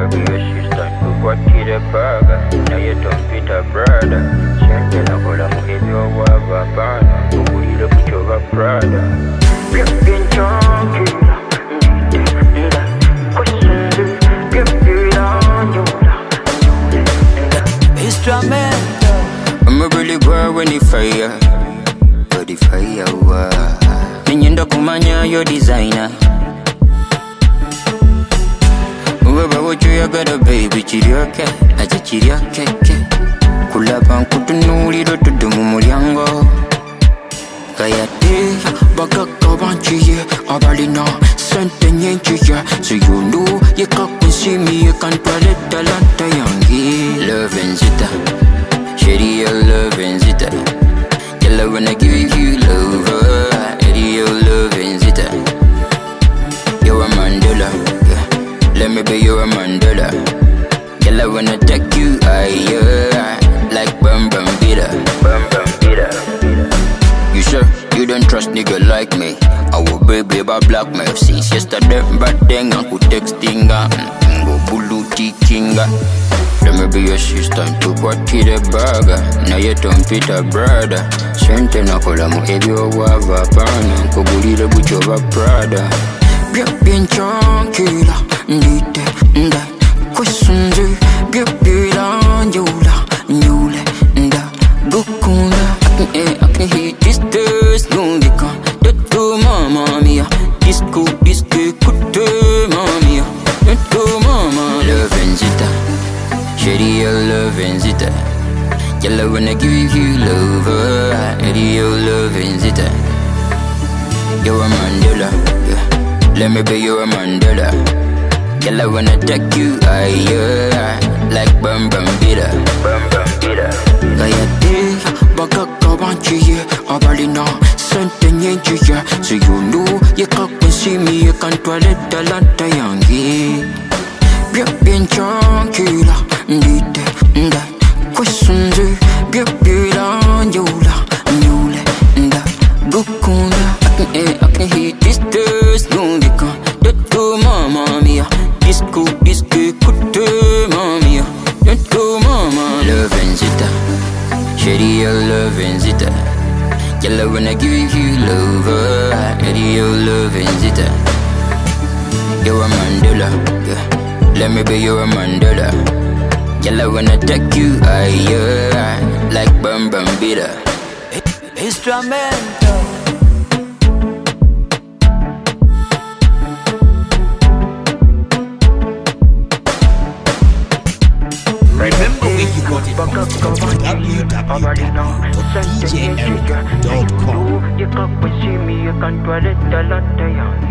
be your sister, look what you the burger. Now you don't beat a brother. Shenge na kola muhezi wa wavapana. Kukulile kuchova prada. Ripping chonky. I'm a really boy when the fire. But the fire, Ninyenda kumanya your designer. Uweba wocho ya gada baby chirioke. Aja chirioke ke. Kulaba kutunuli do tudumu mulyango. Kaya te baga kabanchiye abalina sente nyenchiye. So you know you can't see me, you can't toilet talanta yangi. Love and zita, shady your love and zita. Your love when I give you love, shady your love and zita. You're a Mandela, yeah. Let me be your Mandela. Your love when I take you higher, like bam bam bitter, bam bam bitter. You sure you don't trust nigga like me? I will baby about blackmail since yesterday, but then I could texting go buluti kinga. Let me be your sister, to what you the burger. Now you don't fit a brother. Sente na kola muhebi wa wavapana. Kubulile buchova prada. Bien chankila, ndite, nda. Kusunzi, bien njula, njule, nda. Bukunda, I can hit this thirst, lundika. Don't mama mia. Disco, kutte, mamia. Don't mama. Love and zita. Shady your love and zita. Your love when I give you love, shady your love and zita. You're a Mandela, yeah. Let me be your Mandela. Your love when I take you higher, like bam bam bitter, bam bam bitter. Kaya te baga kabanchiye abalina sente nyenchiye. So you know you can't see me, you can't toilet talanta yangi. Bien chankila, ndite, nda. Kusunzi, bien njula, njule, nda. Bukunda, I can hit this thirst, lundika. Don't mama mia. Disco, kutte, mamia. Don't mama. Love and zita, shady your love and zita. Your love when I give you love, shady your love and zita. You're a Mandela, yeah. Let me be your Mandela. Your love when I take you higher, like bam bam bitter. Instrumento. Remember where you got it from. www.djericom.com. You can't see me, you can't toilet the latte.